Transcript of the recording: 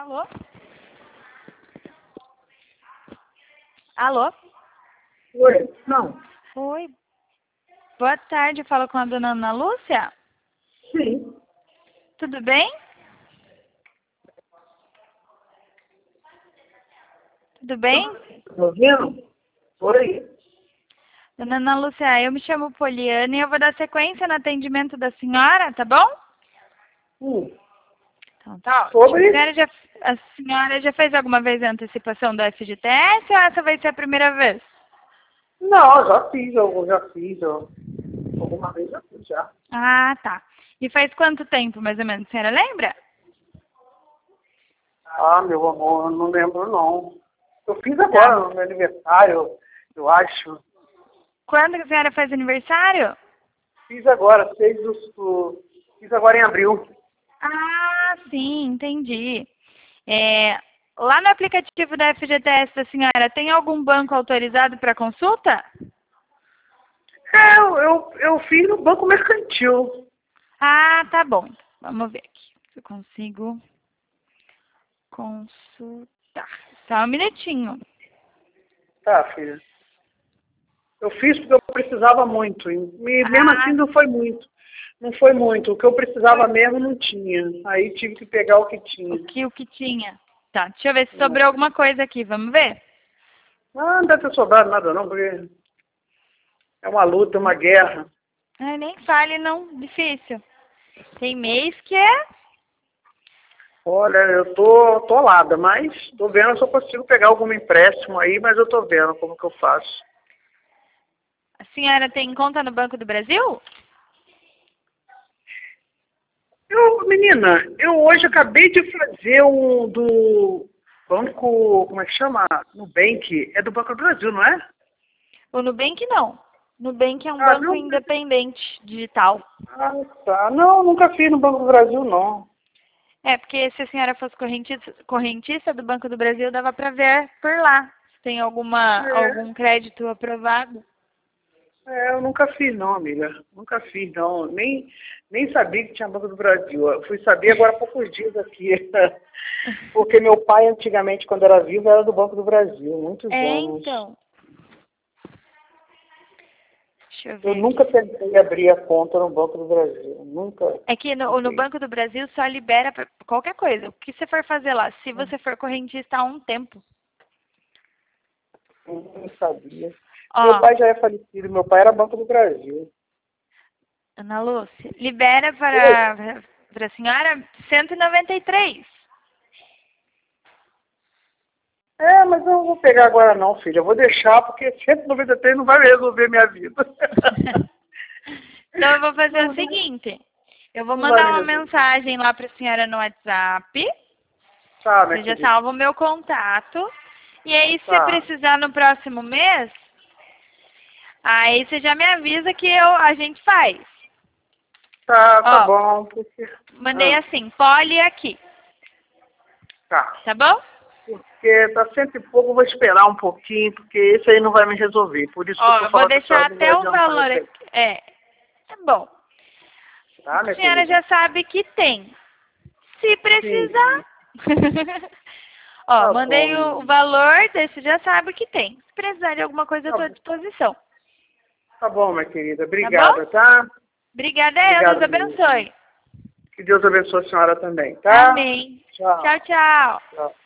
Alô? Alô? Oi, não. Oi. Boa tarde, eu falo com a dona Ana Lúcia. Sim. Tudo bem? Tudo bem? Tá ouvindo? Oi. Dona Ana Lúcia, eu me chamo Poliana e eu vou dar sequência no atendimento da senhora, tá bom? Então tá ótimo. Sobre? A senhora já fez alguma vez a antecipação do FGTS ou essa vai ser a primeira vez? Não, já fiz. Alguma vez já fiz, já. Ah, tá. E faz quanto tempo, mais ou menos, a senhora lembra? Ah, meu amor, eu não lembro, não. Eu fiz Tá. agora, no meu aniversário, eu acho. Quando que a senhora faz aniversário? Fiz agora, fiz agora em abril. Ah, sim, entendi. Lá no aplicativo da FGTS da senhora, tem algum banco autorizado para consulta? Eu fiz no Banco Mercantil. Ah, tá bom. Vamos ver aqui se eu consigo consultar. Só um minutinho. Tá, filha. Eu fiz porque eu precisava muito. E mesmo assim não foi muito. Não foi muito. O que eu precisava mesmo não tinha. Aí tive que pegar o que tinha. O que tinha? Tá, deixa eu ver se sobrou alguma coisa aqui. Vamos ver? Ah, não deve ter sobrado nada não, porque é uma luta, é uma guerra. Ai, nem fale, não. Difícil. Tem mês que é... Olha, eu tô atolada, mas tô vendo se eu consigo pegar algum empréstimo aí, mas eu tô vendo como que eu faço. A senhora tem conta no Banco do Brasil? Menina, eu hoje acabei de fazer um do banco, como é que chama? Nubank. É do Banco do Brasil, não é? O Nubank não. Nubank é um Ah, banco não? independente, digital. Ah, tá. Não, nunca fiz no Banco do Brasil, não. É, porque se a senhora fosse correntista do Banco do Brasil, dava para ver por lá se tem algum crédito aprovado. Eu nunca fiz não, amiga. Nunca fiz não. Nem sabia que tinha Banco do Brasil. Eu fui saber agora há poucos dias aqui. Porque meu pai, antigamente, quando era vivo, era do Banco do Brasil. Muitos anos. Então. Deixa eu Eu ver nunca aqui. tentei abrir a conta no Banco do Brasil. Nunca É que no tentei. Banco do Brasil só libera pra qualquer coisa. O que você for fazer lá, se você for correntista há um tempo. Eu não sabia. Meu Ó, pai já é falecido. Meu pai era Banco do Brasil. Ana Lúcia, libera Oi? para a senhora 193. Mas eu não vou pegar agora não, filha. Eu vou deixar, porque 193 não vai resolver minha vida. Então eu vou fazer o seguinte. Eu vou Não vai mandar me uma resolver. mensagem lá para a senhora no WhatsApp. Tá, minha Você já querida. salva o meu contato. E aí, se Tá. precisar no próximo mês, aí você já me avisa que a gente faz. Tá Ó, bom. Porque... mandei assim, Poli aqui. Tá. Tá bom? Porque tá cento e pouco, eu vou esperar um pouquinho, porque esse aí não vai me resolver. Por isso que eu Ó, tô eu vou falando pra deixar senhora me até o adiantar valor isso aí. aqui. Tá bom. Tá, A minha senhora querida? já sabe que tem. Se Sim, precisar. sim. Ó, Tá bom, mandei minha o linda. valor, desse já sabe que tem. Se precisar de alguma coisa, eu Tá, estou à disposição. tá bom, minha querida. Tá bom? Obrigada, tá? Obrigada, Deus Obrigado mesmo. abençoe. Que Deus abençoe a senhora também, tá? Amém. Tchau. Tchau, tchau. Tchau.